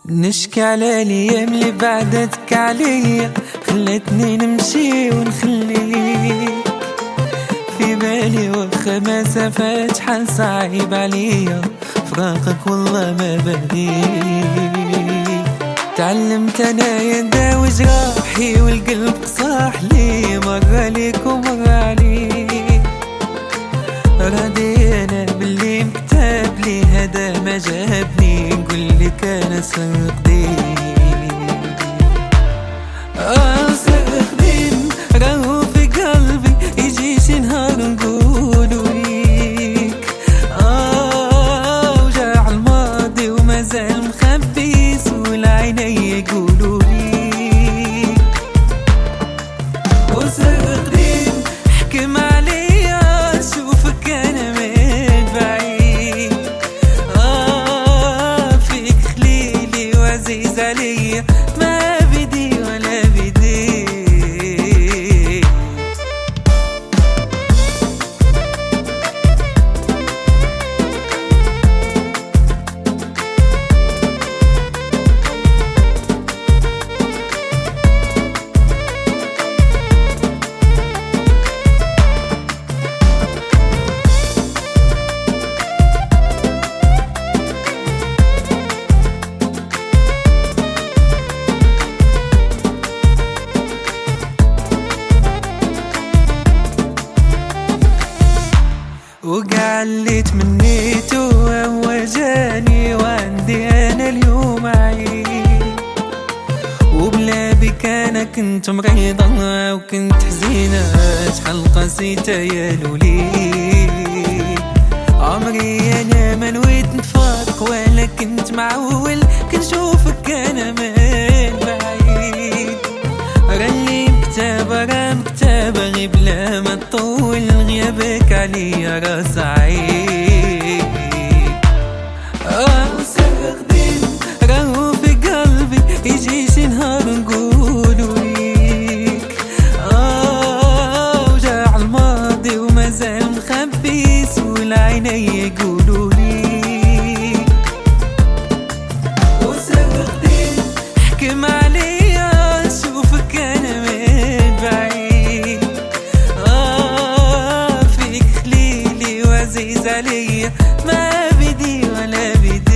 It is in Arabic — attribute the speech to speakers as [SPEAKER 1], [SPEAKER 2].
[SPEAKER 1] نشكي على الايام اللي بعدتك عليا، خلتني نمشي ونخليك في بالي، واخا ما سافات حال صعيب عليا فراقك والله ما بديك. تعلمت انايا نداوي جراحي والقلب صاح لي، مرة ليك ومرة عليك. راضي انا باللي مكتاب لي، هذا ما جابني نقولك انا سر قديم. سر قديم راهو في قلبي، يجي شي نهار نقولو ليك وجع الماضي ومازال مخبي، سول عيني يقولو ليك. وسر قديم حكم عليا، شوفك انا من بعيد فيك خليلي وعزيز عليا، ما بدي ولا بدي. وقع اللي تمنيته هو جاني، وعندي انا اليوم عيد. وبلا بك انا كنت مريضة وكنت حزينة، شحال قاسيت يا لوليد. عمري انا ما نويت نتفارق ولا كنت معول، كنشوفك انا من بعيد. راني مكتابة راه مكتابة، غير بلا ما تطول غيابك عليا راه صعيب. سر قديم راهو في قلبي، يجي شي نهار نقولو ليك وجع الماضي ومازال مخبي، سول عيني يقولو ليك. وسر قديم حكم عليا، شوفك انا من بعيد فيك خليلي وعزيز عليا، ما بدي ولا بدي.